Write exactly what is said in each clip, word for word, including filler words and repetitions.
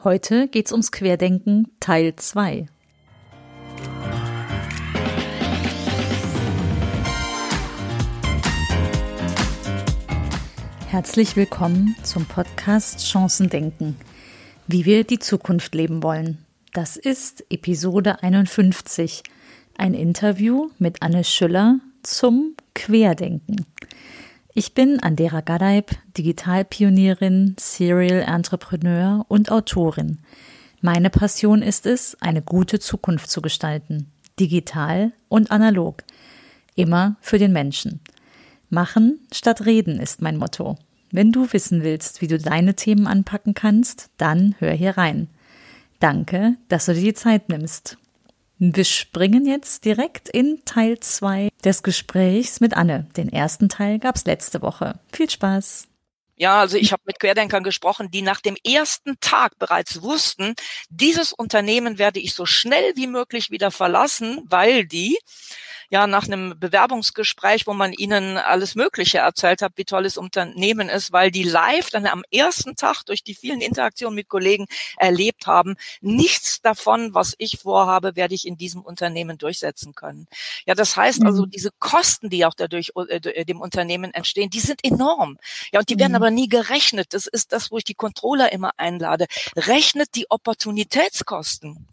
Heute geht's ums Querdenken Teil zwei. Herzlich willkommen zum Podcast Chancendenken, wie wir die Zukunft leben wollen. Das ist Episode einundfünfzig, ein Interview mit Anne Schüller zum Querdenken. Ich bin Andera Gadeib, Digitalpionierin, Serial Entrepreneur und Autorin. Meine Passion ist es, eine gute Zukunft zu gestalten, digital und analog, immer für den Menschen. Machen statt reden ist mein Motto. Wenn du wissen willst, wie du deine Themen anpacken kannst, dann hör hier rein. Danke, dass du dir die Zeit nimmst. Wir springen jetzt direkt in Teil zwei des Gesprächs mit Anne. Den ersten Teil gab's letzte Woche. Viel Spaß! Ja, also ich habe mit Querdenkern gesprochen, die nach dem ersten Tag bereits wussten, dieses Unternehmen werde ich so schnell wie möglich wieder verlassen, weil die ja nach einem Bewerbungsgespräch, wo man ihnen alles Mögliche erzählt hat, wie toll das Unternehmen ist, weil die live dann am ersten Tag durch die vielen Interaktionen mit Kollegen erlebt haben, nichts davon, was ich vorhabe, werde ich in diesem Unternehmen durchsetzen können. Ja, das heißt also, mhm. diese Kosten, die auch dadurch äh, dem Unternehmen entstehen, die sind enorm. Ja, und die werden mhm. aber nie gerechnet. Das ist das, wo ich die Controller immer einlade. Rechnet die Opportunitätskosten.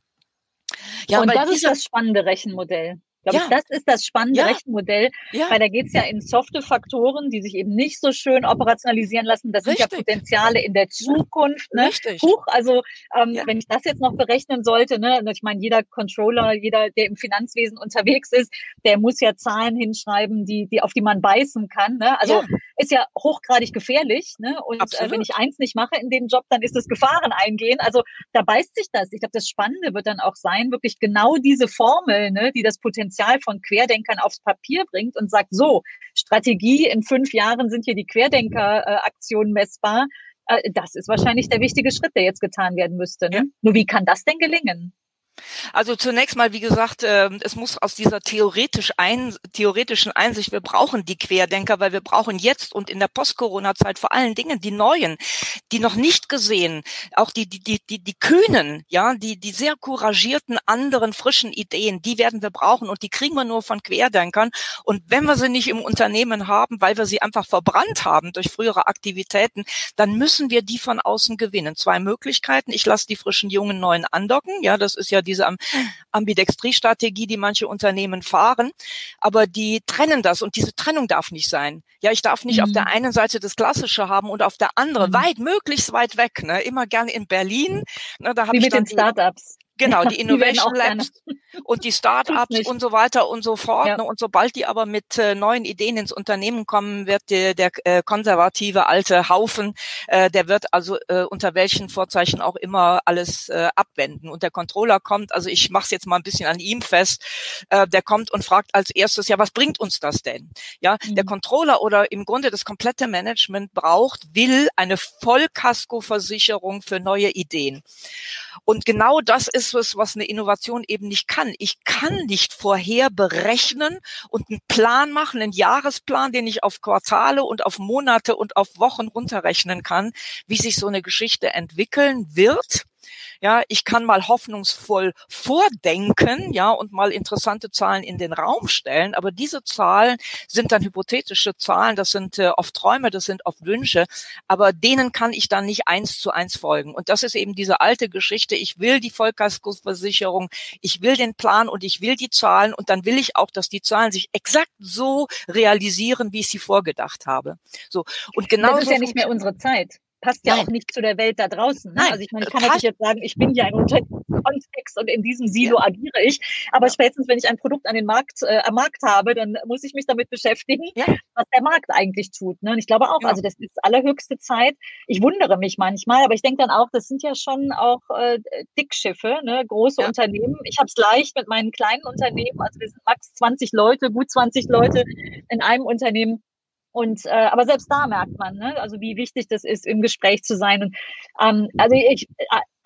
Ja, und das ist das spannende Rechenmodell. Ich glaube, ja. das ist das spannende ja. Rechenmodell, ja. weil da geht es ja in softe Faktoren, die sich eben nicht so schön operationalisieren lassen. Das Richtig. Sind ja Potenziale in der Zukunft. Ne? Richtig. Huch, also ähm, ja. wenn ich das jetzt noch berechnen sollte, ne, ich meine, jeder Controller, jeder, der im Finanzwesen unterwegs ist, der muss ja Zahlen hinschreiben, die, die auf die man beißen kann. Ne? Also ja. ist ja hochgradig gefährlich. Ne? Und äh, wenn ich eins nicht mache in dem Job, dann ist es Gefahren eingehen. Also da beißt sich das. Ich glaube, das Spannende wird dann auch sein, wirklich genau diese Formel, ne, die das Potenzial von Querdenkern aufs Papier bringt und sagt, so, Strategie, in fünf Jahren sind hier die Querdenker-Aktionen messbar. Äh, das ist wahrscheinlich der wichtige Schritt, der jetzt getan werden müsste. Ne? Ja. Nur wie kann das denn gelingen? Also zunächst mal, wie gesagt, äh, es muss aus dieser theoretisch ein, theoretischen Einsicht, wir brauchen die Querdenker, weil wir brauchen jetzt und in der Post-Corona-Zeit vor allen Dingen die Neuen, die noch nicht gesehen, auch die, die, die, die, die Kühnen, ja, die, die sehr couragierten, anderen, frischen Ideen, die werden wir brauchen und die kriegen wir nur von Querdenkern. Und wenn wir sie nicht im Unternehmen haben, weil wir sie einfach verbrannt haben durch frühere Aktivitäten, dann müssen wir die von außen gewinnen. Zwei Möglichkeiten. Ich lasse die frischen, jungen, Neuen andocken. Ja, das ist ja diese Ambidextrie-Strategie, die manche Unternehmen fahren, aber die trennen das und diese Trennung darf nicht sein. Ja, ich darf nicht mhm. auf der einen Seite das Klassische haben und auf der anderen mhm. weit, möglichst weit weg, ne, immer gerne in Berlin. Ne, da hab Wie ich mit dann den Startups. Genau, die Innovation die Labs und die Startups und so weiter und so fort. Ja. Ne? Und sobald die aber mit äh, neuen Ideen ins Unternehmen kommen, wird der, der äh, konservative alte Haufen, äh, der wird also äh, unter welchen Vorzeichen auch immer alles äh, abwenden. Und der Controller kommt, also ich mache es jetzt mal ein bisschen an ihm fest, äh, der kommt und fragt als erstes, ja, was bringt uns das denn? Ja, mhm. der Controller oder im Grunde das komplette Management braucht, will eine Vollkaskoversicherung für neue Ideen. Und genau das ist es, was eine Innovation eben nicht kann. Ich kann nicht vorher berechnen und einen Plan machen, einen Jahresplan, den ich auf Quartale und auf Monate und auf Wochen runterrechnen kann, wie sich so eine Geschichte entwickeln wird. Ja, ich kann mal hoffnungsvoll vordenken, ja, und mal interessante Zahlen in den Raum stellen, aber diese Zahlen sind dann hypothetische Zahlen, das sind äh, oft Träume, das sind oft Wünsche, aber denen kann ich dann nicht eins zu eins folgen. Und das ist eben diese alte Geschichte, ich will die Vollkaskoversicherung, ich will den Plan und ich will die Zahlen und dann will ich auch, dass die Zahlen sich exakt so realisieren, wie ich sie vorgedacht habe. So, und genau das ist ja nicht mehr unsere Zeit. Passt ja Nein. auch nicht zu der Welt da draußen. Ne? Nein, also ich meine, ich kann natürlich jetzt sagen, ich bin ja ein Unternehmenskontext und in diesem Silo ja. agiere ich. Aber ja. spätestens, wenn ich ein Produkt an den Markt, äh, am Markt habe, dann muss ich mich damit beschäftigen, ja. was der Markt eigentlich tut. Ne? Und ich glaube auch, ja. also das ist allerhöchste Zeit. Ich wundere mich manchmal, aber ich denke dann auch, das sind ja schon auch äh, Dickschiffe, ne? Große ja. Unternehmen. Ich habe es leicht mit meinen kleinen Unternehmen. Also wir sind max zwanzig Leute, gut zwanzig Leute in einem Unternehmen. Und äh, aber selbst da merkt man, ne, also wie wichtig das ist, im Gespräch zu sein. Und ähm, also ich äh,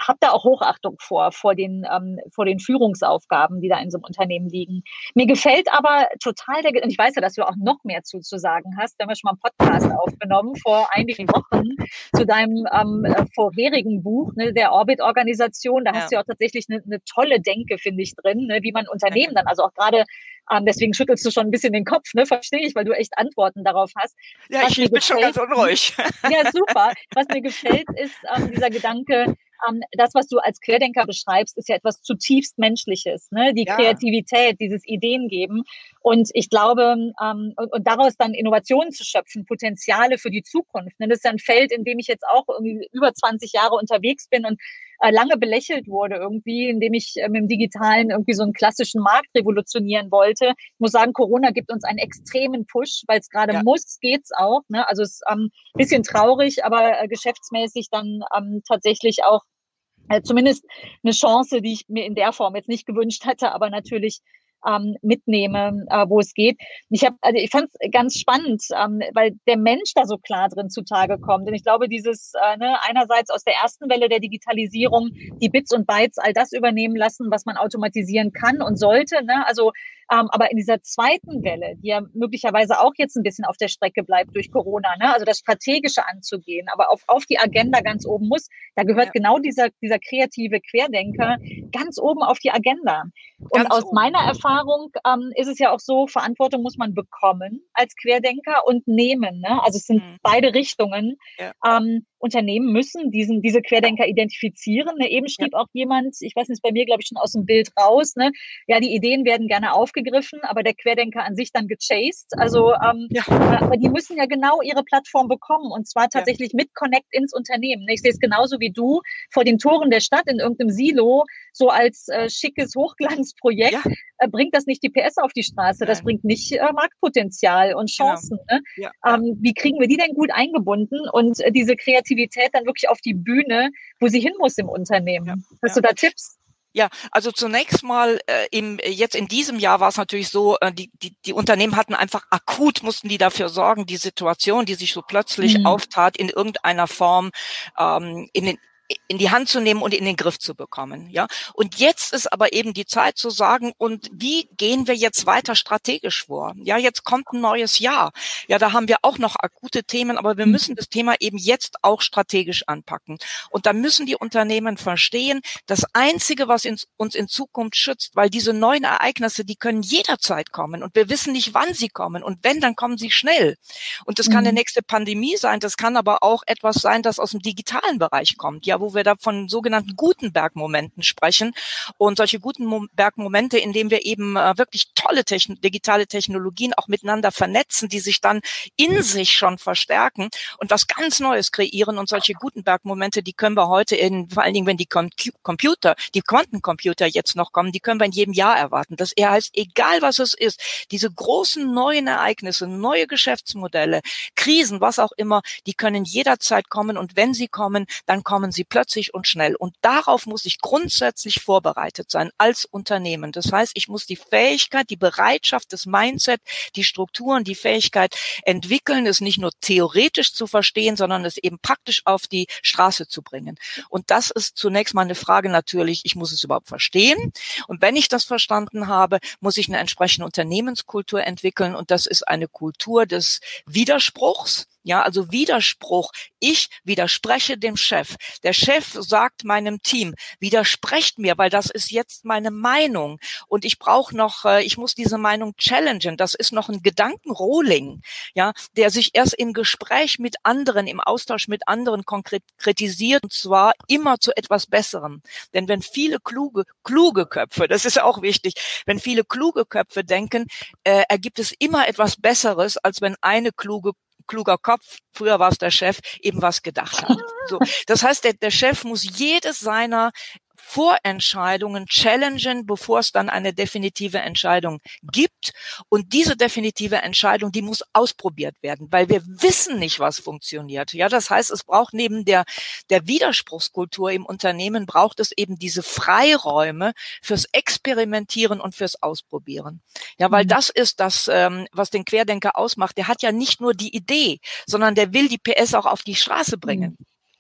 habe da auch Hochachtung vor, vor den, ähm, vor den Führungsaufgaben, die da in so einem Unternehmen liegen. Mir gefällt aber total der, und ich weiß ja, dass du auch noch mehr zu, zu sagen hast. Wir haben ja schon mal einen Podcast aufgenommen vor einigen Wochen zu deinem ähm, vorherigen Buch, ne, der Orbit-Organisation. Da ja. hast du ja auch tatsächlich eine, eine tolle Denke, finde ich, drin, ne, wie man Unternehmen dann, also auch gerade, ähm, deswegen schüttelst du schon ein bisschen den Kopf, ne, verstehe ich, weil du echt Antworten darauf hast. Ja, ich, ich bin schon ganz unruhig. Ja, super. Was mir gefällt, ist ähm, dieser Gedanke, ähm, das, was du als Querdenker beschreibst, ist ja etwas zutiefst Menschliches, ne? Die ja. Kreativität, dieses Ideengeben. Und ich glaube, ähm, und, und daraus dann Innovationen zu schöpfen, Potenziale für die Zukunft. Ne? Das ist ja ein Feld, in dem ich jetzt auch irgendwie über zwanzig Jahre unterwegs bin und äh, lange belächelt wurde irgendwie, indem ich äh, mit dem Digitalen irgendwie so einen klassischen Markt revolutionieren wollte. Ich muss sagen, Corona gibt uns einen extremen Push, weil es gerade ja. muss, geht's auch. Ne? Also es ist ähm, bisschen traurig, aber äh, geschäftsmäßig dann ähm, tatsächlich auch äh, zumindest eine Chance, die ich mir in der Form jetzt nicht gewünscht hatte, aber natürlich ähm, mitnehme, äh, wo es geht. Ich habe, also ich fand es ganz spannend, ähm, weil der Mensch da so klar drin zutage kommt. Und ich glaube, dieses äh, ne, einerseits aus der ersten Welle der Digitalisierung die Bits und Bytes all das übernehmen lassen, was man automatisieren kann und sollte. Ne? Also ähm, aber in dieser zweiten Welle, die ja möglicherweise auch jetzt ein bisschen auf der Strecke bleibt durch Corona, ne? Also das Strategische anzugehen, aber auf, auf die Agenda ganz oben muss, da gehört ja. genau dieser, dieser kreative Querdenker ganz oben auf die Agenda. Und ganz aus oben. meiner Erfahrung ähm, ist es ja auch so, Verantwortung muss man bekommen als Querdenker und nehmen. Ne? Also es sind mhm. beide Richtungen. Ja. Ähm, Unternehmen müssen diesen, diese Querdenker identifizieren. Ne? Eben schrieb ja. auch jemand, ich weiß nicht, bei mir glaube ich schon aus dem Bild raus, ne? Ja, die Ideen werden gerne aufgegriffen, aber der Querdenker an sich dann gechased. Also, ähm, ja. aber die müssen ja genau ihre Plattform bekommen und zwar tatsächlich ja. mit Connect ins Unternehmen. Ich sehe es genauso wie du vor den Toren der Stadt in irgendeinem Silo, so als äh, schickes Hochglanzprojekt, ja. äh, bringt das nicht die P S auf die Straße, Nein. das bringt nicht äh, Marktpotenzial und Chancen. Genau. Ne? Ja. Ähm, wie kriegen wir die denn gut eingebunden und äh, diese Kreativität dann wirklich auf die Bühne, wo sie hin muss im Unternehmen? Ja. Hast ja. du da Tipps? Ja, also zunächst mal äh, im jetzt in diesem Jahr war es natürlich so, äh, die die die Unternehmen hatten einfach akut, mussten die dafür sorgen, die Situation, die sich so plötzlich mhm. auftat, in irgendeiner Form ähm, in den in die Hand zu nehmen und in den Griff zu bekommen, ja. Und jetzt ist aber eben die Zeit zu sagen, und wie gehen wir jetzt weiter strategisch vor? Ja, jetzt kommt ein neues Jahr. Ja, da haben wir auch noch akute Themen, aber wir müssen das Thema eben jetzt auch strategisch anpacken. Und da müssen die Unternehmen verstehen, das Einzige, was uns in Zukunft schützt, weil diese neuen Ereignisse, die können jederzeit kommen und wir wissen nicht, wann sie kommen. Und wenn, dann kommen sie schnell. Und das kann mhm. eine nächste Pandemie sein, das kann aber auch etwas sein, das aus dem digitalen Bereich kommt, ja, wo wir da von sogenannten Gutenberg-Momenten sprechen. Und solche Gutenberg-Momente, in denen wir eben äh, wirklich tolle Techn- digitale Technologien auch miteinander vernetzen, die sich dann in sich schon verstärken und was ganz Neues kreieren. Und solche Gutenberg-Momente, die können wir heute in, vor allen Dingen, wenn die Com- Computer, die Quantencomputer jetzt noch kommen, die können wir in jedem Jahr erwarten. Das heißt, egal was es ist, diese großen neuen Ereignisse, neue Geschäftsmodelle, Krisen, was auch immer, die können jederzeit kommen. Und wenn sie kommen, dann kommen sie plötzlich und schnell. Und darauf muss ich grundsätzlich vorbereitet sein als Unternehmen. Das heißt, ich muss die Fähigkeit, die Bereitschaft, das Mindset, die Strukturen, die Fähigkeit entwickeln, es nicht nur theoretisch zu verstehen, sondern es eben praktisch auf die Straße zu bringen. Und das ist zunächst mal eine Frage natürlich, ich muss es überhaupt verstehen. Und wenn ich das verstanden habe, muss ich eine entsprechende Unternehmenskultur entwickeln. Und das ist eine Kultur des Widerspruchs. Ja, also Widerspruch. Ich widerspreche dem Chef. Der Chef sagt meinem Team, widersprecht mir, weil das ist jetzt meine Meinung. Und ich brauche noch, ich muss diese Meinung challengen. Das ist noch ein Gedankenrohling, ja, der sich erst im Gespräch mit anderen, im Austausch mit anderen konkretisiert, und zwar immer zu etwas Besserem. Denn wenn viele kluge, kluge Köpfe, das ist auch wichtig, wenn viele kluge Köpfe denken, äh, ergibt es immer etwas Besseres, als wenn eine kluge kluger Kopf, früher war es der Chef, eben was gedacht hat. So, das heißt, der, der Chef muss jedes seiner Vorentscheidungen challengen, bevor es dann eine definitive Entscheidung gibt. Und diese definitive Entscheidung, die muss ausprobiert werden, weil wir wissen nicht, was funktioniert. Ja, das heißt, es braucht neben der, der Widerspruchskultur im Unternehmen, braucht es eben diese Freiräume fürs Experimentieren und fürs Ausprobieren. Ja, weil mhm. das ist das, ähm, was den Querdenker ausmacht. Der hat ja nicht nur die Idee, sondern der will die P S auch auf die Straße bringen. Mhm.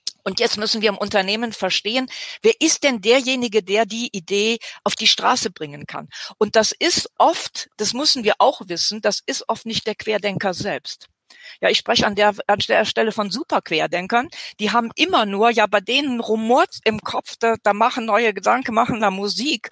Und jetzt müssen wir im Unternehmen verstehen, wer ist denn derjenige, der die Idee auf die Straße bringen kann? Und das ist oft, das müssen wir auch wissen, das ist oft nicht der Querdenker selbst. Ja, ich spreche an der, an der Stelle von Superquerdenkern. Die haben immer nur, ja, bei denen rumort im Kopf, da, da machen neue Gedanken, machen da Musik.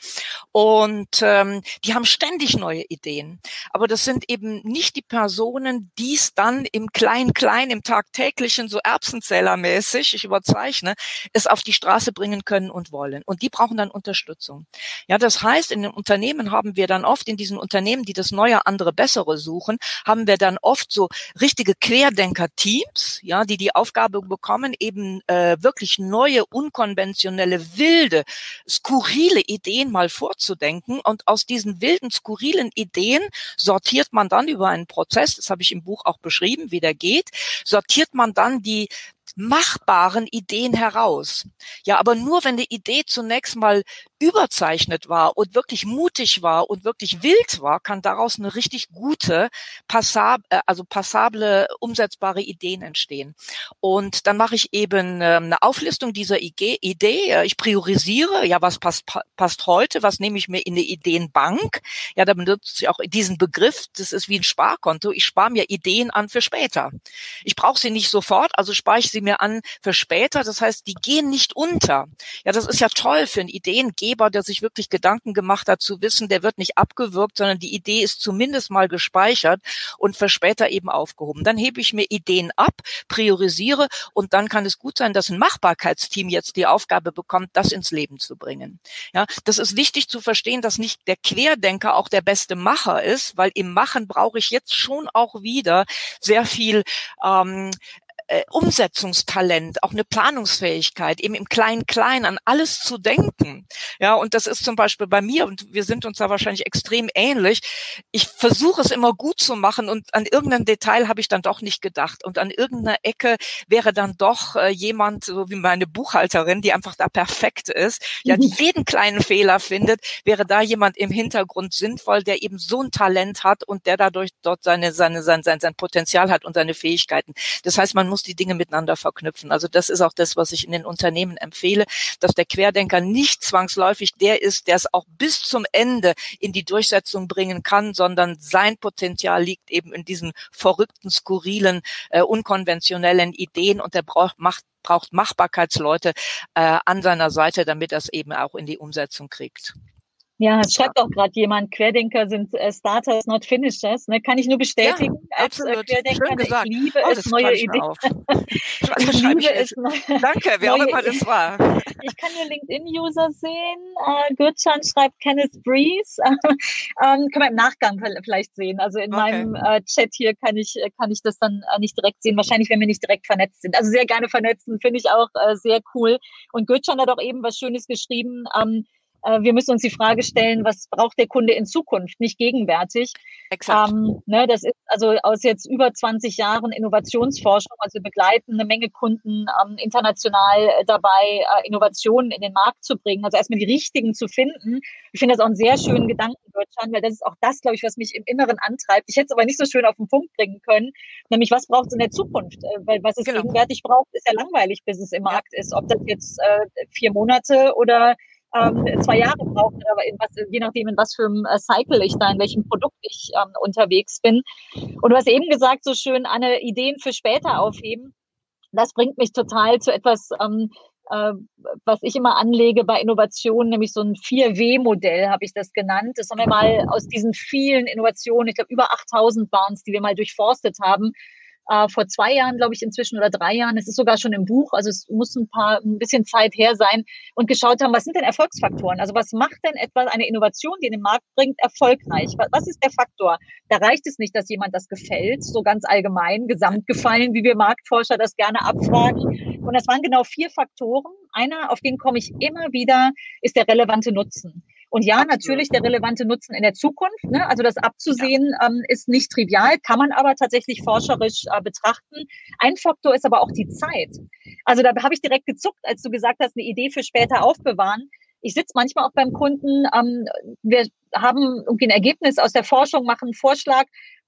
Und ähm, die haben ständig neue Ideen. Aber das sind eben nicht die Personen, die es dann im Klein-Klein, im Tagtäglichen, so Erbsenzählermäßig, ich überzeichne, es auf die Straße bringen können und wollen. Und die brauchen dann Unterstützung. Ja, das heißt, in den Unternehmen haben wir dann oft, in diesen Unternehmen, die das Neue, andere, Bessere suchen, haben wir dann oft so richtige Querdenker-Teams, ja, die die Aufgabe bekommen, eben äh, wirklich neue, unkonventionelle, wilde, skurrile Ideen mal vorzudenken. Und aus diesen wilden, skurrilen Ideen sortiert man dann über einen Prozess, das habe ich im Buch auch beschrieben, wie der geht, sortiert man dann die machbaren Ideen heraus. Ja, aber nur wenn die Idee zunächst mal überzeichnet war und wirklich mutig war und wirklich wild war, kann daraus eine richtig gute, passab, also passable, umsetzbare Ideen entstehen. Und dann mache ich eben eine Auflistung dieser Idee. Ich priorisiere, ja, was passt, passt heute, was nehme ich mir in eine Ideenbank. Ja, da benutze ich auch diesen Begriff, das ist wie ein Sparkonto. Ich spare mir Ideen an für später. Ich brauche sie nicht sofort, also spare ich sie mir an für später. Das heißt, die gehen nicht unter. Ja, das ist ja toll für einen Ideengeber, der sich wirklich Gedanken gemacht hat, zu wissen, der wird nicht abgewürgt, sondern die Idee ist zumindest mal gespeichert und für später eben aufgehoben. Dann hebe ich mir Ideen ab, priorisiere und dann kann es gut sein, dass ein Machbarkeitsteam jetzt die Aufgabe bekommt, das ins Leben zu bringen. Ja, das ist wichtig zu verstehen, dass nicht der Querdenker auch der beste Macher ist, weil im Machen brauche ich jetzt schon auch wieder sehr viel ähm, Äh, Umsetzungstalent, auch eine Planungsfähigkeit, eben im Klein-Klein an alles zu denken. Ja, und das ist zum Beispiel bei mir, und wir sind uns da wahrscheinlich extrem ähnlich. Ich versuche es immer gut zu machen und an irgendein Detail habe ich dann doch nicht gedacht. Und an irgendeiner Ecke wäre dann doch äh, jemand, so wie meine Buchhalterin, die einfach da perfekt ist, ja, die jeden kleinen Fehler findet, wäre da jemand im Hintergrund sinnvoll, der eben so ein Talent hat und der dadurch dort seine, seine, sein, sein, sein Potenzial hat und seine Fähigkeiten. Das heißt, man muss die Dinge miteinander verknüpfen. Also das ist auch das, was ich in den Unternehmen empfehle, dass der Querdenker nicht zwangsläufig der ist, der es auch bis zum Ende in die Durchsetzung bringen kann, sondern sein Potenzial liegt eben in diesen verrückten, skurrilen, äh, unkonventionellen Ideen und der braucht, macht, braucht Machbarkeitsleute äh, an seiner Seite, damit er es eben auch in die Umsetzung kriegt. Ja, es schreibt auch gerade jemand, Querdenker sind äh, Starters, not Finishers. Ne? Kann ich nur bestätigen. Ja, als absolut. Äh, Querdenker, Schön gesagt. Ich liebe oh, es, neue Ideen. Ich, ich liebe es. Danke, wer auch immer das war. Ich kann nur LinkedIn-User sehen. Äh, Gürcan schreibt Kenneth Breeze. ähm, können wir im Nachgang vielleicht sehen. Also in okay. meinem äh, Chat hier kann ich kann ich das dann äh, nicht direkt sehen. Wahrscheinlich, wenn wir nicht direkt vernetzt sind. Also sehr gerne vernetzen, finde ich auch äh, sehr cool. Und Gürcan hat auch eben was Schönes geschrieben. Ähm, Wir müssen uns die Frage stellen, was braucht der Kunde in Zukunft, nicht gegenwärtig. Exakt. Ähm, ne, das ist also aus jetzt über zwanzig Jahren Innovationsforschung, also wir begleiten eine Menge Kunden ähm, international äh, dabei, äh, Innovationen in den Markt zu bringen, also erstmal die richtigen zu finden. Ich finde das auch einen sehr schönen Gedanken in Deutschland, weil das ist auch das, glaube ich, was mich im Inneren antreibt. Ich hätte es aber nicht so schön auf den Punkt bringen können, nämlich was braucht es in der Zukunft? Äh, weil was es genau. gegenwärtig braucht, ist ja langweilig, bis es im Markt ja. ist. Ob das jetzt äh, vier Monate oder Ähm, zwei Jahre braucht, aber in was, je nachdem, in was für einem Cycle ich da, in welchem Produkt ich ähm, unterwegs bin. Und du hast eben gesagt, so schön, Anne, Ideen für später aufheben. Das bringt mich total zu etwas, ähm, äh, was ich immer anlege bei Innovationen, nämlich so ein vier W Modell, habe ich das genannt. Das haben wir mal aus diesen vielen Innovationen, ich glaube über achttausend waren es, die wir mal durchforstet haben, Uh, vor zwei Jahren, glaube ich, inzwischen oder drei Jahren. Es ist sogar schon im Buch, also es muss ein paar, ein bisschen Zeit her sein und geschaut haben, was sind denn Erfolgsfaktoren? Also was macht denn etwas eine Innovation, die in den Markt bringt, erfolgreich? Was ist der Faktor? Da reicht es nicht, dass jemand das gefällt, so ganz allgemein, gesamtgefallen, wie wir Marktforscher das gerne abfragen. Und das waren genau vier Faktoren. Einer, auf den komme ich immer wieder, ist der relevante Nutzen. Und ja, Absolut. Natürlich der relevante Nutzen in der Zukunft. Ne? Also das abzusehen ja. ähm, ist nicht trivial, kann man aber tatsächlich forscherisch äh, betrachten. Ein Faktor ist aber auch die Zeit. Also da habe ich direkt gezuckt, als du gesagt hast, eine Idee für später aufbewahren. Ich sitze manchmal auch beim Kunden, ähm, wir haben irgendwie ein Ergebnis aus der Forschung, machen einen Vorschlag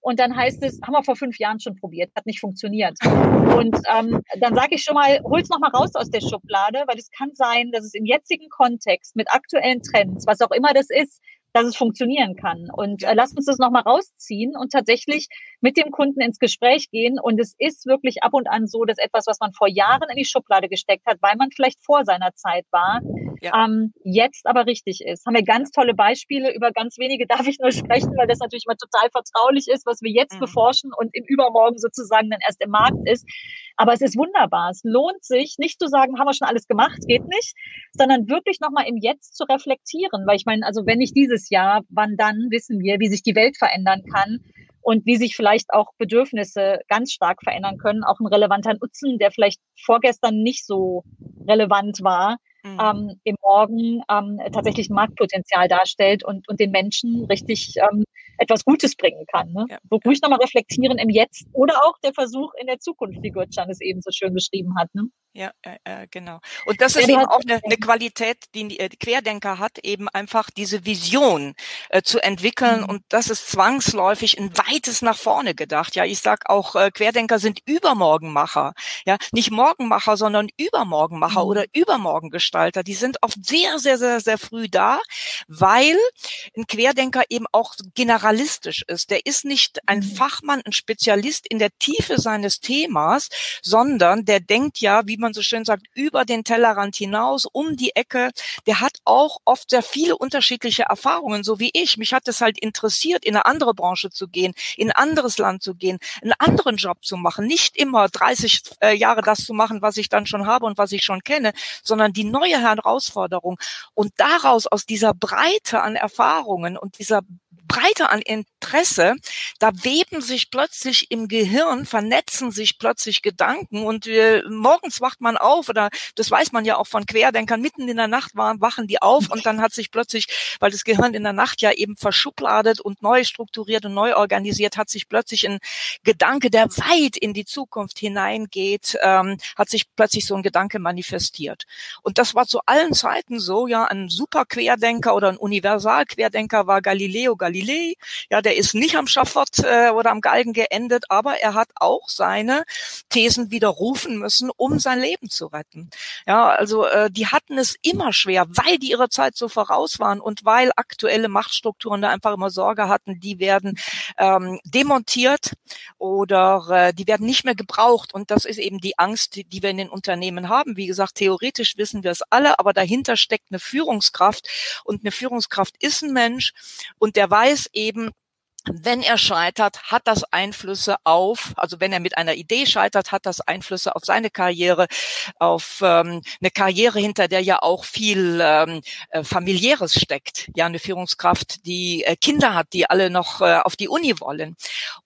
Und dann heißt es, haben wir vor fünf Jahren schon probiert, hat nicht funktioniert. Und ähm, dann sage ich schon mal, hol's noch mal raus aus der Schublade, weil es kann sein, dass es im jetzigen Kontext mit aktuellen Trends, was auch immer das ist, dass es funktionieren kann. Und äh, lasst uns das nochmal rausziehen und tatsächlich mit dem Kunden ins Gespräch gehen. Und es ist wirklich ab und an so, dass etwas, was man vor Jahren in die Schublade gesteckt hat, weil man vielleicht vor seiner Zeit war, ja. ähm, jetzt aber richtig ist. Haben wir ganz tolle Beispiele. Über ganz wenige darf ich nur sprechen, weil das natürlich immer total vertraulich ist, was wir jetzt mhm. beforschen und im Übermorgen sozusagen dann erst im Markt ist. Aber es ist wunderbar. Es lohnt sich, nicht zu sagen, haben wir schon alles gemacht, geht nicht, sondern wirklich nochmal im Jetzt zu reflektieren. Weil ich meine, also wenn nicht dieses Jahr, wann dann, wissen wir, wie sich die Welt verändern kann und wie sich vielleicht auch Bedürfnisse ganz stark verändern können. Auch ein relevanter Nutzen, der vielleicht vorgestern nicht so relevant war, mhm. ähm, im Morgen ähm, tatsächlich Marktpotenzial darstellt und, und den Menschen richtig ähm, etwas Gutes bringen kann. Ne? Ja. So ruhig nochmal reflektieren im Jetzt oder auch der Versuch in der Zukunft, wie Gürtschan es eben so schön beschrieben hat. Ne? Ja, äh, genau. Und das ist ja, eben auch eine, eine Qualität, die die Querdenker hat, eben einfach diese Vision äh, zu entwickeln. Mhm. Und das ist zwangsläufig ein weites nach vorne gedacht. Ja, ich sag auch, äh, Querdenker sind Übermorgenmacher. Ja, nicht Morgenmacher, sondern Übermorgenmacher mhm. oder Übermorgengestalter. Die sind oft sehr, sehr, sehr, sehr früh da, weil ein Querdenker eben auch generalistisch ist. Der ist nicht ein mhm. Fachmann, ein Spezialist in der Tiefe seines Themas, sondern der denkt ja, wie man man so schön sagt, über den Tellerrand hinaus, um die Ecke. Der hat auch oft sehr viele unterschiedliche Erfahrungen, so wie ich. Mich hat es halt interessiert, in eine andere Branche zu gehen, in ein anderes Land zu gehen, einen anderen Job zu machen. Nicht immer dreißig äh, Jahre das zu machen, was ich dann schon habe und was ich schon kenne, sondern die neue Herausforderung. Und daraus, aus dieser Breite an Erfahrungen und dieser Breite an Interesse, da weben sich plötzlich im Gehirn, vernetzen sich plötzlich Gedanken und äh, morgens wacht man auf, oder das weiß man ja auch von Querdenkern, mitten in der Nacht waren, wachen die auf und dann hat sich plötzlich, weil das Gehirn in der Nacht ja eben verschubladet und neu strukturiert und neu organisiert, hat sich plötzlich ein Gedanke, der weit in die Zukunft hineingeht, ähm, hat sich plötzlich so ein Gedanke manifestiert. Und das war zu allen Zeiten so, ja, ein super Querdenker oder ein Universalquerdenker war Galileo Galilei. Ja, der ist nicht am Schafott äh, oder am Galgen geendet, aber er hat auch seine Thesen widerrufen müssen, um sein Leben zu retten. Ja, also äh, die hatten es immer schwer, weil die ihrer Zeit so voraus waren und weil aktuelle Machtstrukturen da einfach immer Sorge hatten, die werden ähm, demontiert oder äh, die werden nicht mehr gebraucht. Und das ist eben die Angst, die, die wir in den Unternehmen haben. Wie gesagt, theoretisch wissen wir es alle, aber dahinter steckt eine Führungskraft und eine Führungskraft ist ein Mensch und der weiß eben, wenn er scheitert, hat das Einflüsse auf, also wenn er mit einer Idee scheitert, hat das Einflüsse auf seine Karriere, auf ähm, eine Karriere, hinter der ja auch viel ähm, äh, Familiäres steckt. Ja, eine Führungskraft, die äh, Kinder hat, die alle noch äh, auf die Uni wollen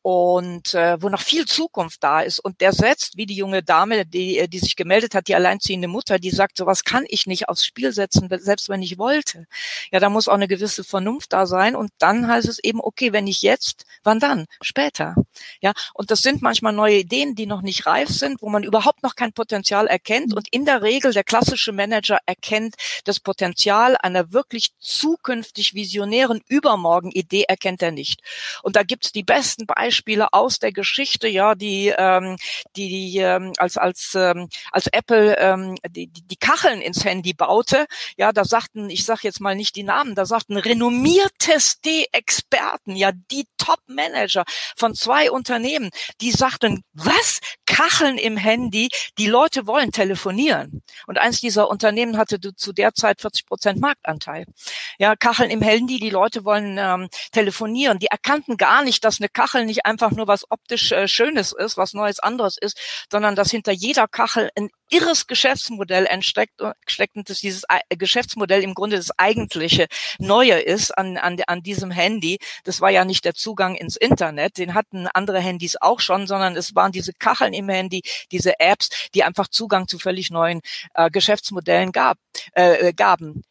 und äh, wo noch viel Zukunft da ist. Und der setzt, wie die junge Dame, die, die sich gemeldet hat, die alleinziehende Mutter, die sagt, sowas kann ich nicht aufs Spiel setzen, selbst wenn ich wollte. Ja, da muss auch eine gewisse Vernunft da sein. Und dann heißt es eben, okay, wenn ich jetzt, wann dann? Später. Ja, und das sind manchmal neue Ideen, die noch nicht reif sind, wo man überhaupt noch kein Potenzial erkennt. Und in der Regel, der klassische Manager erkennt das Potenzial einer wirklich zukünftig visionären Übermorgen-Idee erkennt er nicht. Und da gibt's die besten Beispiele aus der Geschichte, ja, die, ähm, die, die ähm, als als ähm, als Apple ähm, die, die Kacheln ins Handy baute, ja, da sagten, ich sage jetzt mal nicht die Namen, da sagten renommierteste Experten, ja, die Top-Manager von zwei Unternehmen, die sagten, was? Kacheln im Handy? Die Leute wollen telefonieren. Und eins dieser Unternehmen hatte zu der Zeit vierzig Prozent Marktanteil. Ja, Kacheln im Handy, die Leute wollen ähm, telefonieren. Die erkannten gar nicht, dass eine Kachel nicht einfach nur was optisch äh, Schönes ist, was Neues anderes ist, sondern dass hinter jeder Kachel ein irres Geschäftsmodell entsteckt, steckt und dass dieses Geschäftsmodell im Grunde das eigentliche Neue ist an, an, an diesem Handy. Das war ja nicht der Zugang ins Internet, den hatten andere Handys auch schon, sondern es waren diese Kacheln im Handy, diese Apps, die einfach Zugang zu völlig neuen äh, Geschäftsmodellen gab, äh, gaben.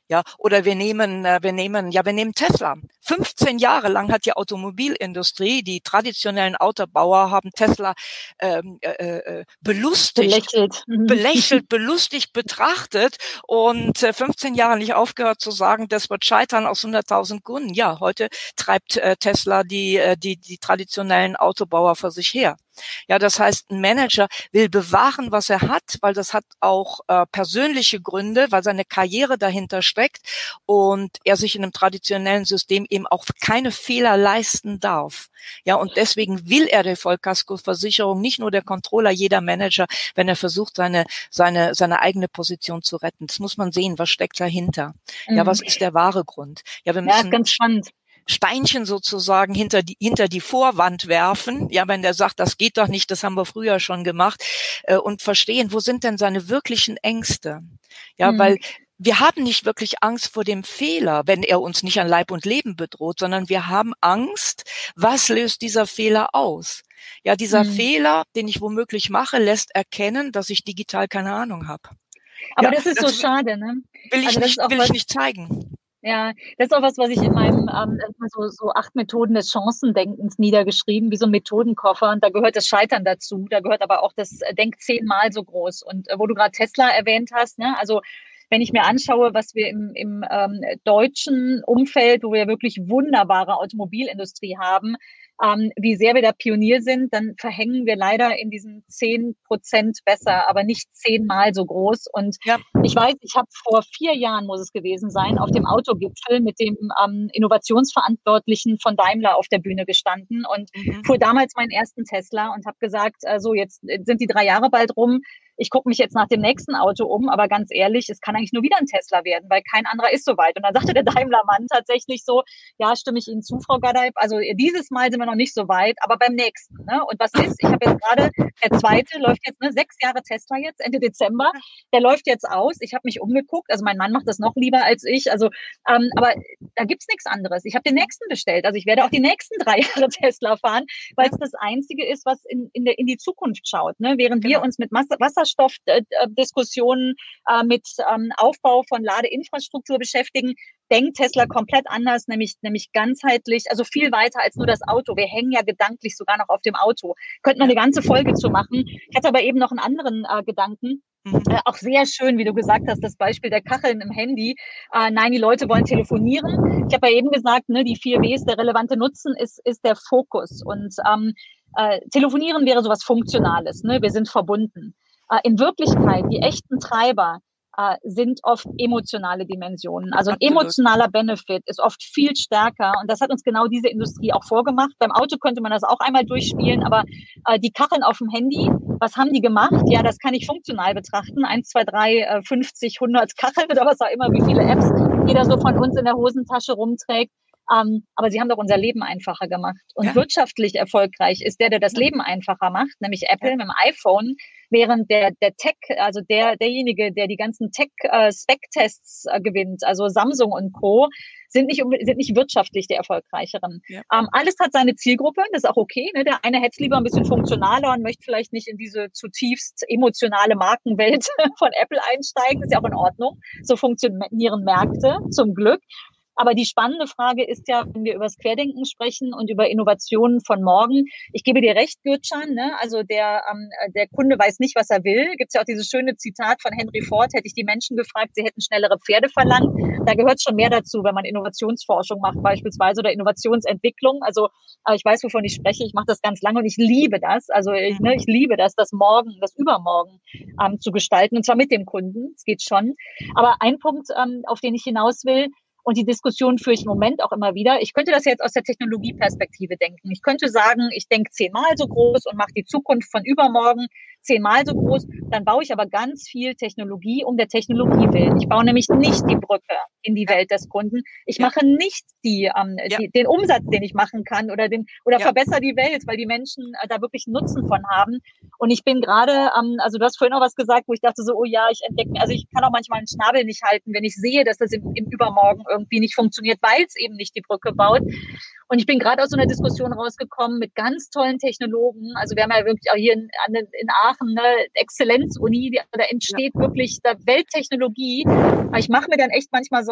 Ja, oder wir nehmen, wir nehmen, ja, wir nehmen Tesla. fünfzehn Jahre lang hat die Automobilindustrie, die traditionellen Autobauer haben Tesla ähm, äh, äh, belustigt, belächelt, belächelt, belustigt betrachtet und äh, fünfzehn Jahre nicht aufgehört zu sagen, das wird scheitern aus hunderttausend Kunden. Ja, heute treibt äh, Tesla die, äh, die, die traditionellen Autobauer vor sich her. Ja, das heißt, ein Manager will bewahren, was er hat, weil das hat auch äh, persönliche Gründe, weil seine Karriere dahinter steckt und er sich in einem traditionellen System eben auch keine Fehler leisten darf. Ja, und deswegen will er die Vollkaskoversicherung, nicht nur der Controller, jeder Manager, wenn er versucht, seine seine seine eigene Position zu retten. Das muss man sehen, was steckt dahinter. Mhm. Ja, was ist der wahre Grund? Ja, wir müssen ja, ganz spannend. Steinchen sozusagen hinter die hinter die Vorwand werfen, ja, wenn der sagt, das geht doch nicht, das haben wir früher schon gemacht, äh, und verstehen, wo sind denn seine wirklichen Ängste? Ja, mhm. weil wir haben nicht wirklich Angst vor dem Fehler, wenn er uns nicht an Leib und Leben bedroht, sondern wir haben Angst, was löst dieser Fehler aus? Ja, dieser mhm. Fehler, den ich womöglich mache, lässt erkennen, dass ich digital keine Ahnung habe. Aber ja, das ist das so schade, ne? Will ich also nicht, will ich nicht zeigen. Ja, das ist auch was, was ich in meinem ähm, so, so acht Methoden des Chancendenkens niedergeschrieben, wie so ein Methodenkoffer. Und da gehört das Scheitern dazu. Da gehört aber auch das Denk zehnmal so groß. Und äh, wo du gerade Tesla erwähnt hast, ne, also wenn ich mir anschaue, was wir im, im ähm, deutschen Umfeld, wo wir wirklich wunderbare Automobilindustrie haben, ähm, wie sehr wir da Pionier sind, dann verhängen wir leider in diesen zehn Prozent besser, aber nicht zehnmal so groß. Und ja. ich weiß, ich habe vor vier Jahren, muss es gewesen sein, auf dem Autogipfel mit dem ähm, Innovationsverantwortlichen von Daimler auf der Bühne gestanden und mhm. fuhr damals meinen ersten Tesla und habe gesagt, äh, so jetzt sind die drei Jahre bald rum, ich gucke mich jetzt nach dem nächsten Auto um, aber ganz ehrlich, es kann eigentlich nur wieder ein Tesla werden, weil kein anderer ist so weit. Und dann sagte der Daimler-Mann tatsächlich so, ja, stimme ich Ihnen zu, Frau Gadeib, also dieses Mal sind wir noch nicht so weit, aber beim nächsten. Ne? Und was ist? Ich habe jetzt gerade, der zweite läuft jetzt, ne, sechs Jahre Tesla jetzt, Ende Dezember, der läuft jetzt aus. Ich habe mich umgeguckt, also mein Mann macht das noch lieber als ich, also ähm, aber da gibt's nichts anderes. Ich habe den nächsten bestellt, also ich werde auch die nächsten drei Jahre Tesla fahren, weil es das Einzige ist, was in, in, der, in die Zukunft schaut. Ne? Während genau. wir uns mit Masse, Wasserstoffdiskussionen äh, mit ähm, Aufbau von Ladeinfrastruktur beschäftigen, denkt Tesla komplett anders, nämlich nämlich ganzheitlich, also viel weiter als nur das Auto. Wir hängen ja gedanklich sogar noch auf dem Auto. Könnten wir eine ganze Folge zu machen. Ich hatte aber eben noch einen anderen äh, Gedanken. Mhm. Äh, auch sehr schön, wie du gesagt hast, das Beispiel der Kacheln im Handy. Äh, nein, die Leute wollen telefonieren. Ich habe ja eben gesagt, ne, die vier Ws, der relevante Nutzen ist ist der Fokus. Und ähm, äh, telefonieren wäre sowas Funktionales. Ne? Wir sind verbunden. Äh, in Wirklichkeit, die echten Treiber äh, sind oft emotionale Dimensionen. Also ein emotionaler Benefit ist oft viel stärker. Und das hat uns genau diese Industrie auch vorgemacht. Beim Auto könnte man das auch einmal durchspielen, aber äh, die Kacheln auf dem Handy, was haben die gemacht? Ja, das kann ich funktional betrachten. Eins, zwei, drei, äh, fünfzig, hundert Kacheln oder was auch immer, wie viele Apps jeder so von uns in der Hosentasche rumträgt. Um, aber sie haben doch unser Leben einfacher gemacht. Und ja. wirtschaftlich erfolgreich ist der, der das Leben einfacher macht, nämlich Apple ja. mit dem iPhone, während der der Tech, also der derjenige, der die ganzen Tech-Spec-Tests äh, gewinnt, also Samsung und Co., sind nicht sind nicht wirtschaftlich der erfolgreicheren. Ja. Um, alles hat seine Zielgruppe, das ist auch okay. Ne? Der eine hätte es lieber ein bisschen funktionaler und möchte vielleicht nicht in diese zutiefst emotionale Markenwelt von Apple einsteigen, ist ja auch in Ordnung. So funktionieren Märkte, zum Glück. Aber die spannende Frage ist ja, wenn wir über das Querdenken sprechen und über Innovationen von morgen. Ich gebe dir recht, Gürcan, ne? Also der ähm, der Kunde weiß nicht, was er will. Gibt es ja auch dieses schöne Zitat von Henry Ford, hätte ich die Menschen gefragt, sie hätten schnellere Pferde verlangt. Da gehört schon mehr dazu, wenn man Innovationsforschung macht beispielsweise oder Innovationsentwicklung. Also äh, ich weiß, wovon ich spreche. Ich mache das ganz lange und ich liebe das. Also ich, ne, ich liebe das, das Morgen, das Übermorgen ähm, zu gestalten und zwar mit dem Kunden. Es geht schon. Aber ein Punkt, ähm, auf den ich hinaus will, und die Diskussion führe ich im Moment auch immer wieder. Ich könnte das jetzt aus der Technologieperspektive denken. Ich könnte sagen, ich denke zehnmal so groß und mache die Zukunft von übermorgen zehnmal so groß. Dann baue ich aber ganz viel Technologie um der Technologie willen. Ich baue nämlich nicht die Brücke in die Welt des Kunden. Ich ja. mache nicht die, ähm, ja. die, den Umsatz, den ich machen kann oder den oder ja. verbessere die Welt, weil die Menschen äh, da wirklich Nutzen von haben. Und ich bin gerade, ähm, also du hast vorhin auch was gesagt, wo ich dachte so, oh ja, ich entdecke, also ich kann auch manchmal einen Schnabel nicht halten, wenn ich sehe, dass das im, im Übermorgen irgendwie nicht funktioniert, weil es eben nicht die Brücke baut. Und ich bin gerade aus so einer Diskussion rausgekommen mit ganz tollen Technologen. Also wir haben ja wirklich auch hier in, in Aachen eine Exzellenzuni, da entsteht ja. wirklich da Welttechnologie. Aber ich mache mir dann echt manchmal Sorgen,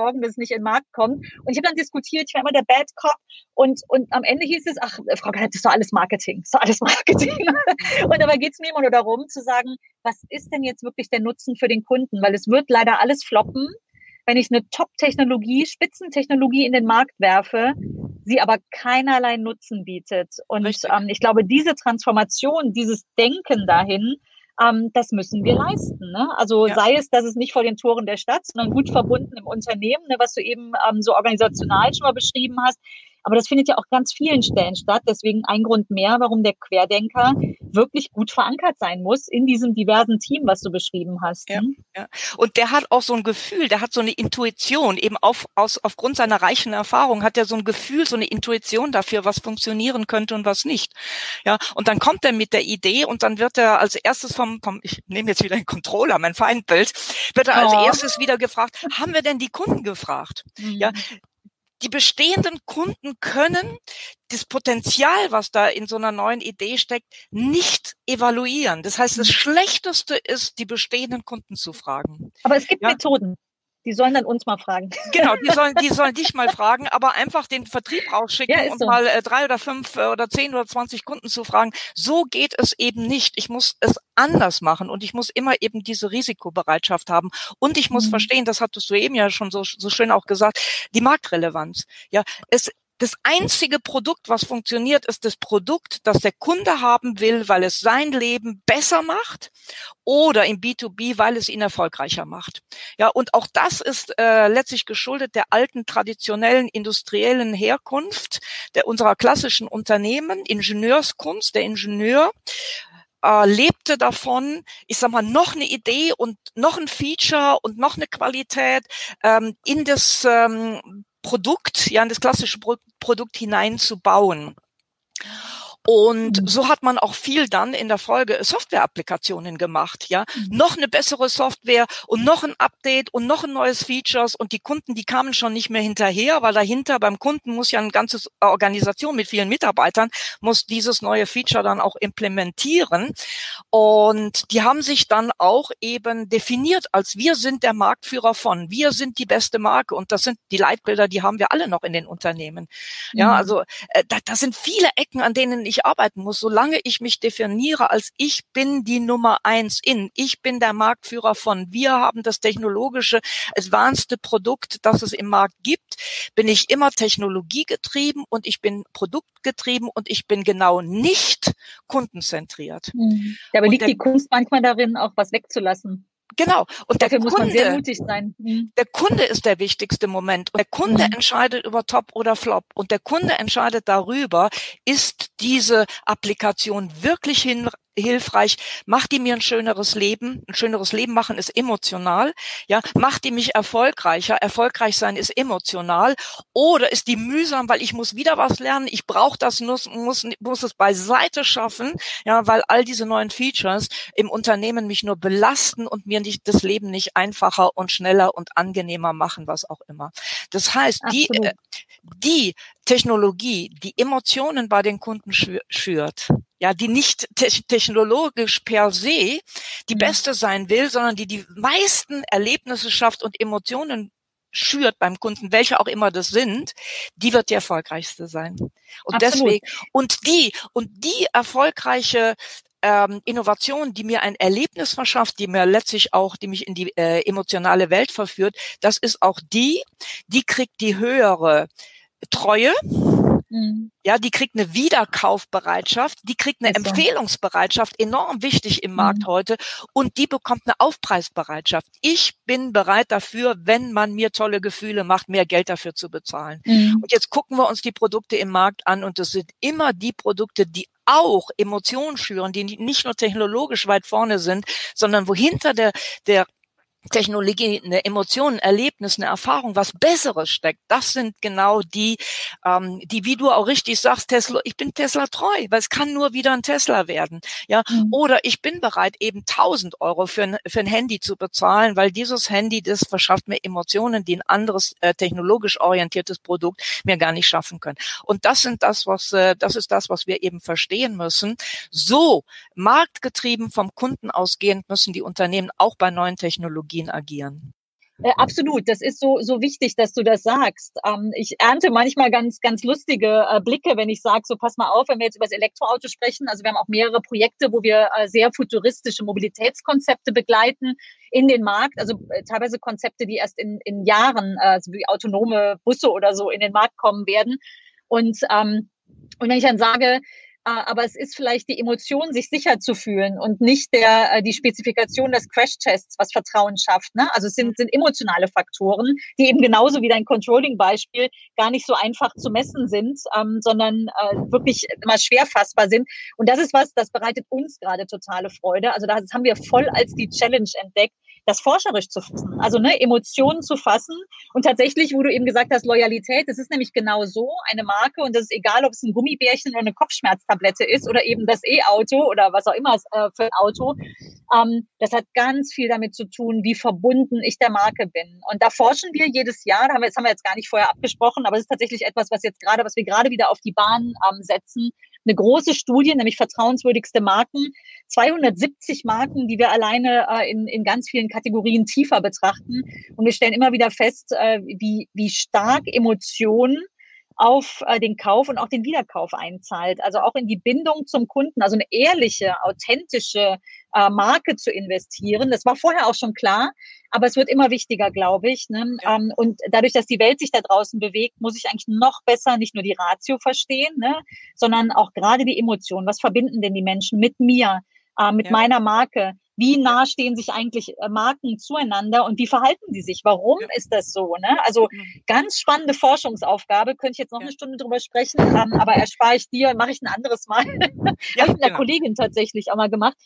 sorgen, dass es nicht in den Markt kommt. Und ich habe dann diskutiert, ich war immer der Bad Cop und, und am Ende hieß es, ach, Frau Gallert, das ist doch alles Marketing, das ist doch alles Marketing. Und dabei geht es mir immer nur darum zu sagen, was ist denn jetzt wirklich der Nutzen für den Kunden? Weil es wird leider alles floppen, wenn ich eine Top-Technologie, Spitzentechnologie in den Markt werfe, sie aber keinerlei Nutzen bietet. Und ähm, ich glaube, diese Transformation, dieses Denken dahin, ähm, das müssen wir leisten. Ne? Also ja. sei es, dass es nicht vor den Toren der Stadt, sondern gut verbunden im Unternehmen, ne, was du eben ähm, so organisational schon mal beschrieben hast. Aber das findet ja auch ganz vielen Stellen statt. Deswegen ein Grund mehr, warum der Querdenker wirklich gut verankert sein muss in diesem diversen Team, was du beschrieben hast. Ja, ja. Und der hat auch so ein Gefühl, der hat so eine Intuition, eben auf, aus, aufgrund seiner reichen Erfahrung hat er so ein Gefühl, so eine Intuition dafür, was funktionieren könnte und was nicht. Ja, und dann kommt er mit der Idee und dann wird er als erstes vom, vom ich nehme jetzt wieder den Controller, mein Feindbild, wird er als oh. erstes wieder gefragt, haben wir denn die Kunden gefragt? Mhm. Ja. Die bestehenden Kunden können das Potenzial, was da in so einer neuen Idee steckt, nicht evaluieren. Das heißt, das Schlechteste ist, die bestehenden Kunden zu fragen. Aber es gibt ja? Methoden. Die sollen dann uns mal fragen. Genau, die sollen, die sollen dich mal fragen, aber einfach den Vertrieb rausschicken ja, und so. mal äh, drei oder fünf äh, oder zehn oder zwanzig Kunden zu fragen. So geht es eben nicht. Ich muss es anders machen und ich muss immer eben diese Risikobereitschaft haben und ich muss mhm. verstehen, das hattest du eben ja schon so, so schön auch gesagt, die Marktrelevanz. Ja, es Das einzige Produkt, was funktioniert, ist das Produkt, das der Kunde haben will, weil es sein Leben besser macht oder im B zwei B, weil es ihn erfolgreicher macht. Ja, und auch das ist äh, letztlich geschuldet der alten traditionellen industriellen Herkunft der unserer klassischen Unternehmen, Ingenieurskunst, der Ingenieur äh, lebte davon, ich sag mal, noch eine Idee und noch ein Feature und noch eine Qualität ähm, in das ähm, Produkt, ja, in das klassische Pro- Produkt hineinzubauen. Und mhm. so hat man auch viel dann in der Folge Software-Applikationen gemacht, ja. Mhm. Noch eine bessere Software und noch ein Update und noch ein neues Features und die Kunden, die kamen schon nicht mehr hinterher, weil dahinter beim Kunden muss ja eine ganze Organisation mit vielen Mitarbeitern, muss dieses neue Feature dann auch implementieren. Und die haben sich dann auch eben definiert als wir sind der Marktführer von, wir sind die beste Marke und das sind die Leitbilder, die haben wir alle noch in den Unternehmen. Ja, mhm. also äh, da, da sind viele Ecken, an denen ich arbeiten muss, solange ich mich definiere als ich bin die Nummer eins in, ich bin der Marktführer von, wir haben das technologische, advanced Produkt, das es im Markt gibt, bin ich immer technologiegetrieben und ich bin produktgetrieben und ich bin genau nicht kundenzentriert. Mhm. Dabei liegt der, die Kunst manchmal darin, auch was wegzulassen. Genau. Und dafür der muss Kunde, man sehr mutig sein. Mhm. Der Kunde ist der wichtigste Moment. Und der Kunde mhm. entscheidet über Top oder Flop. Und der Kunde entscheidet darüber, ist diese Applikation wirklich hin, hilfreich? Macht die mir ein schöneres Leben? Ein schöneres Leben machen ist emotional. Ja, macht die mich erfolgreicher? Erfolgreich sein ist emotional. Oder ist die mühsam, weil ich muss wieder was lernen? Ich brauche das, muss, muss, muss es beiseite schaffen. Ja, weil all diese neuen Features im Unternehmen mich nur belasten und mir nicht das Leben nicht einfacher und schneller und angenehmer machen, was auch immer. Das heißt, die, äh, die Technologie, die Emotionen bei den Kunden schürt, ja, die nicht te- technologisch per se die mhm. beste sein will, sondern die die meisten Erlebnisse schafft und Emotionen schürt beim Kunden, welche auch immer das sind, die wird die erfolgreichste sein. Und Absolut. deswegen, und die, und die erfolgreiche ähm, Innovation, die mir ein Erlebnis verschafft, die mir letztlich auch, die mich in die äh, emotionale Welt verführt, das ist auch die, die kriegt die höhere Treue, mhm. ja, die kriegt eine Wiederkaufbereitschaft, die kriegt eine also. Empfehlungsbereitschaft, enorm wichtig im Markt mhm. heute, und die bekommt eine Aufpreisbereitschaft. Ich bin bereit dafür, wenn man mir tolle Gefühle macht, mehr Geld dafür zu bezahlen. Mhm. Und jetzt gucken wir uns die Produkte im Markt an und das sind immer die Produkte, die auch Emotionen schüren, die nicht nur technologisch weit vorne sind, sondern wo hinter der, der Technologie, eine Emotion, ein Erlebnis, eine Erfahrung, was Besseres steckt. Das sind genau die, ähm, die, wie du auch richtig sagst, Tesla, ich bin Tesla treu, weil es kann nur wieder ein Tesla werden. Ja, mhm. Oder ich bin bereit, eben tausend Euro für ein, für ein Handy zu bezahlen, weil dieses Handy, das verschafft mir Emotionen, die ein anderes äh, technologisch orientiertes Produkt mir gar nicht schaffen können. Und das sind das, was, äh, das ist das, was wir eben verstehen müssen. So marktgetrieben vom Kunden ausgehend müssen die Unternehmen auch bei neuen Technologien agieren. Äh, absolut, das ist so so wichtig, dass du das sagst. Ähm, ich ernte manchmal ganz ganz lustige äh, Blicke, wenn ich sage, so pass mal auf, wenn wir jetzt über das Elektroauto sprechen. Also wir haben auch mehrere Projekte, wo wir äh, sehr futuristische Mobilitätskonzepte begleiten in den Markt. Also äh, teilweise Konzepte, die erst in in Jahren, äh, so wie autonome Busse oder so, in den Markt kommen werden. Und ähm, und wenn ich dann sage, aber es ist vielleicht die Emotion, sich sicher zu fühlen und nicht der die Spezifikation des Crashtests, was Vertrauen schafft. Ne? Also es sind, sind emotionale Faktoren, die eben genauso wie dein Controlling-Beispiel gar nicht so einfach zu messen sind, ähm, sondern äh, wirklich immer schwer fassbar sind. Und das ist was, das bereitet uns gerade totale Freude. Also das haben wir voll als die Challenge entdeckt, das forscherisch zu fassen, also ne, Emotionen zu fassen. Und tatsächlich, wo du eben gesagt hast, Loyalität, das ist nämlich genau so eine Marke und das ist egal, ob es ein Gummibärchen oder eine Kopfschmerztablette ist oder eben das E-Auto oder was auch immer äh, für ein Auto. Ähm, das hat ganz viel damit zu tun, wie verbunden ich der Marke bin. Und da forschen wir jedes Jahr, das haben wir, das haben wir jetzt gar nicht vorher abgesprochen, aber es ist tatsächlich etwas, was jetzt gerade, was wir gerade wieder auf die Bahn ähm, setzen. Eine große Studie, nämlich vertrauenswürdigste Marken, zweihundertsiebzig Marken, die wir alleine äh, in, in ganz vielen Kategorien tiefer betrachten. Und wir stellen immer wieder fest, äh, wie, wie stark Emotionen auf äh, den Kauf und auch den Wiederkauf einzahlt. Also auch in die Bindung zum Kunden, also eine ehrliche, authentische äh, Marke zu investieren. Das war vorher auch schon klar, aber es wird immer wichtiger, glaube ich. Ne? Ja. Ähm, und dadurch, dass die Welt sich da draußen bewegt, muss ich eigentlich noch besser nicht nur die Ratio verstehen, ne? sondern auch gerade die Emotionen. Was verbinden denn die Menschen mit mir, äh, mit ja. meiner Marke? Wie nah stehen sich eigentlich Marken zueinander und wie verhalten sie sich? Warum ja. ist das so? Ne? Also ganz spannende Forschungsaufgabe. Könnte ich jetzt noch ja. eine Stunde drüber sprechen, ähm, aber erspare ich dir, mache ich ein anderes Mal. Ja, habe ich mit einer genau. Kollegin tatsächlich auch mal gemacht.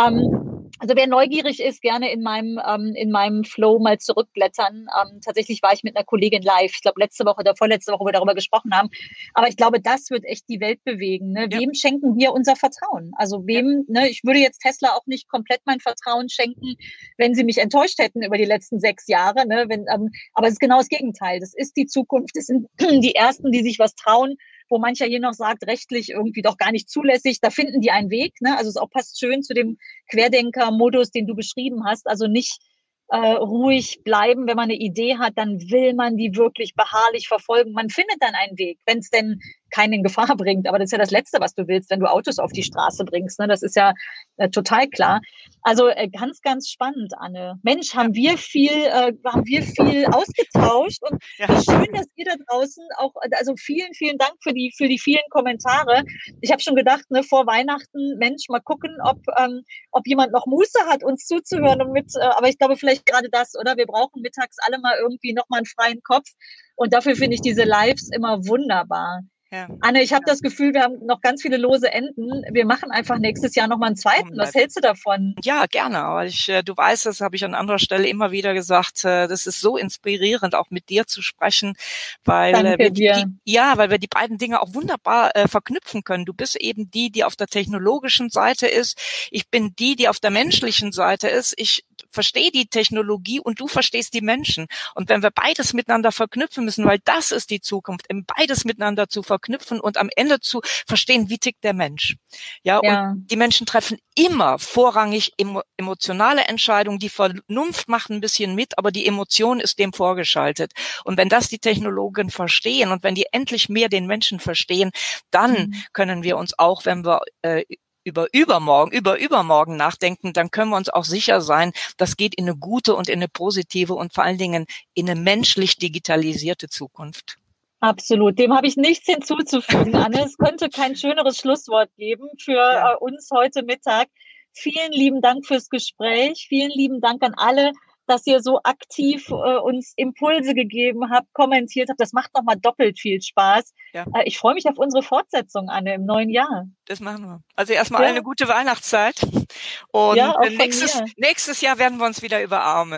Ähm, also wer neugierig ist, gerne in meinem ähm, in meinem Flow mal zurückblättern. Ähm, tatsächlich war ich mit einer Kollegin live. Ich glaube letzte Woche oder vorletzte Woche, wo wir darüber gesprochen haben. Aber ich glaube, das wird echt die Welt bewegen. Ne? Ja. Wem schenken wir unser Vertrauen? Also wem? Ja. Ne? Ich würde jetzt Tesla auch nicht komplett mein Vertrauen schenken, wenn sie mich enttäuscht hätten über die letzten sechs Jahre. Ne? Wenn, ähm, aber es ist genau das Gegenteil. Das ist die Zukunft. Das sind die Ersten, die sich was trauen, wo mancher hier noch sagt, rechtlich irgendwie doch gar nicht zulässig. Da finden die einen Weg. Ne? Also es auch passt schön zu dem Querdenker-Modus, den du beschrieben hast. Also nicht äh, ruhig bleiben, wenn man eine Idee hat, dann will man die wirklich beharrlich verfolgen. Man findet dann einen Weg, wenn es denn keinen in Gefahr bringt. Aber das ist ja das Letzte, was du willst, wenn du Autos auf die Straße bringst. Ne? Das ist ja äh, total klar. Also äh, ganz, ganz spannend, Anne. Mensch, haben wir viel, äh, haben wir viel ausgetauscht und ja. wie schön, dass ihr da draußen auch, also vielen, vielen Dank für die, für die vielen Kommentare. Ich habe schon gedacht, ne, vor Weihnachten, Mensch, mal gucken, ob, ähm, ob jemand noch Muße hat, uns zuzuhören und mit, äh, aber ich glaube vielleicht gerade das, oder? Wir brauchen mittags alle mal irgendwie noch mal einen freien Kopf und dafür finde ich diese Lives immer wunderbar. Ja. Anne, ich habe ja. das Gefühl, wir haben noch ganz viele lose Enden. Wir machen einfach nächstes Jahr noch mal einen zweiten. Was hältst du davon? Ja, gerne. Weil ich, du weißt, das habe ich an anderer Stelle immer wieder gesagt. Das ist so inspirierend, auch mit dir zu sprechen, weil Danke wir dir. Die, ja, weil wir die beiden Dinge auch wunderbar äh, verknüpfen können. Du bist eben die, die auf der technologischen Seite ist. Ich bin die, die auf der menschlichen Seite ist. Ich verstehe die Technologie und du verstehst die Menschen. Und wenn wir beides miteinander verknüpfen müssen, weil das ist die Zukunft, beides miteinander zu verknüpfen und am Ende zu verstehen, wie tickt der Mensch. Ja, ja. Und die Menschen treffen immer vorrangig emo- emotionale Entscheidungen. Die Vernunft macht ein bisschen mit, aber die Emotion ist dem vorgeschaltet. Und wenn das die Technologen verstehen und wenn die endlich mehr den Menschen verstehen, dann mhm. können wir uns auch, wenn wir äh, über übermorgen, über übermorgen nachdenken, dann können wir uns auch sicher sein, das geht in eine gute und in eine positive und vor allen Dingen in eine menschlich digitalisierte Zukunft. Absolut. Dem habe ich nichts hinzuzufügen, Anne. Es könnte kein schöneres Schlusswort geben für ja. uns heute Mittag. Vielen lieben Dank fürs Gespräch. Vielen lieben Dank an alle, dass ihr so aktiv äh, uns Impulse gegeben habt, kommentiert habt. Das macht nochmal doppelt viel Spaß. Ja. Äh, ich freue mich auf unsere Fortsetzung, Anne, im neuen Jahr. Das machen wir. Also erstmal ja. eine gute Weihnachtszeit. Und ja, nächstes, nächstes Jahr werden wir uns wieder überarmen,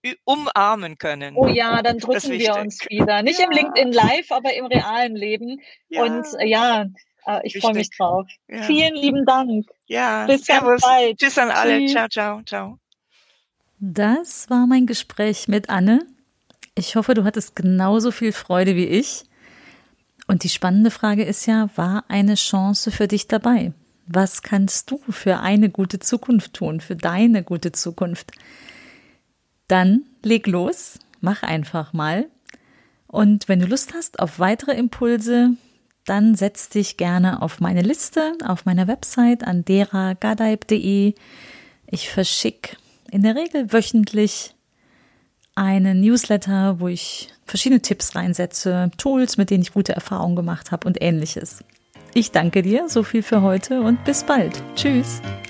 umarmen können. Oh ja, dann drücken wir uns wieder. Nicht ja. im LinkedIn Live, aber im realen Leben. Ja. Und äh, ja, äh, ich freue mich drauf. Ja. Vielen lieben Dank. Ja, bis Servus. ganz bald. Tschüss an alle. Tschüss. Ciao, ciao, ciao. Das war mein Gespräch mit Anne. Ich hoffe, du hattest genauso viel Freude wie ich. Und die spannende Frage ist ja, war eine Chance für dich dabei? Was kannst du für eine gute Zukunft tun, für deine gute Zukunft? Dann leg los, mach einfach mal. Und wenn du Lust hast auf weitere Impulse, dann setz dich gerne auf meine Liste auf meiner Website andera gadeib punkt de. Ich verschicke in der Regel wöchentlich einen Newsletter, wo ich verschiedene Tipps reinsetze, Tools, mit denen ich gute Erfahrungen gemacht habe und ähnliches. Ich danke dir, so viel für heute und bis bald. Tschüss.